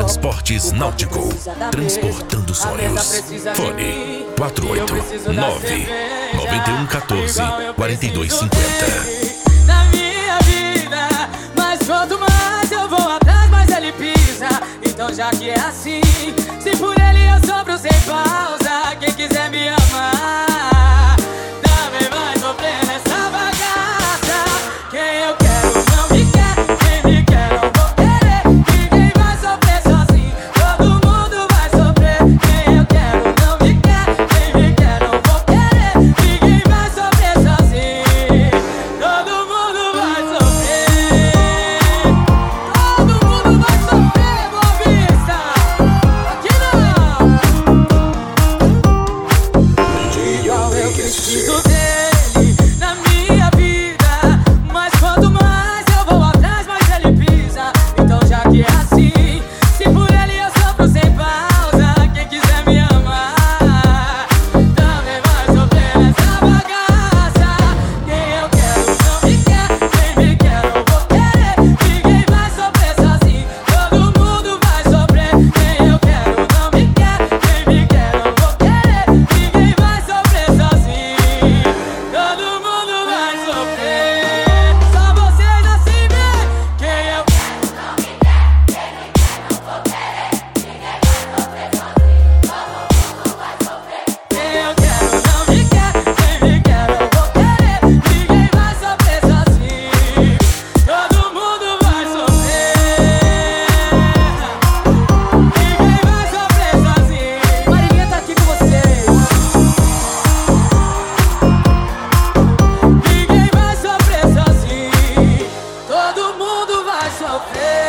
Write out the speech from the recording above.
Transportes Náutico, transportando sonhos. Fone 489-9114-4250. Na minha vida, mas quanto mais eu vou atrás, mais ele pisa. Então já que é assim, se por ele eu sofro sem pausa, quem quiser me amar também vai sofrer nessa bagaça. Quem eu quero não me quer, quem me quer não vou querer. Ninguém vai sofrer sozinho, todo mundo vai sofrer. Quem eu quero não me quer, quem me quer não vou querer. Ninguém vai sofrer sozinho, todo mundo vai sofrer. Todo mundo vai sofrer, Boa Vista. Aqui não. Igual eu preciso dele na minha vida, mas quanto mais eu vou atrás, mais ele pisa. Então já que é assim, se por ele eu sofro sem pausa, quem quiser me amar também vai sofrer nessa bagaça. Quem eu quero não me quer, quem me quer não vou querer. Ninguém vai sofrer sozinho, todo mundo vai sofrer. Quem eu quero não me quer, quem me quer não vou querer. Ninguém vai sofrer sozinho, todo mundo vai sofrer. Só vocês assim vê. Quem eu quero não me quer, quem me quer não vou querer. Ninguém vai sofrer sozinho, todo mundo vai sofrer. Quem eu quero não me quer, quem me quer não vou querer. Ninguém vai sofrer sozinho, todo mundo vai sofrer. Ninguém vai sofrer sozinho. Marinha tá aqui com vocês. Ninguém vai sofrer sozinho, todo mundo vai sofrer.